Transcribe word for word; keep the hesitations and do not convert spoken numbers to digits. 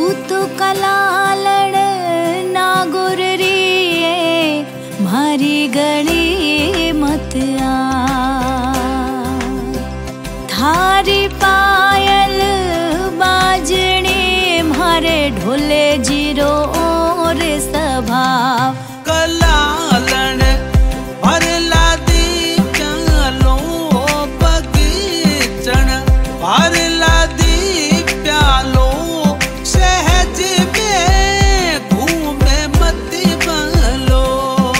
तो कलालड़ नागुर री मारी गली मत आ। थारी पायल बाजणी मारे ढोले जीरो और स्वभाव।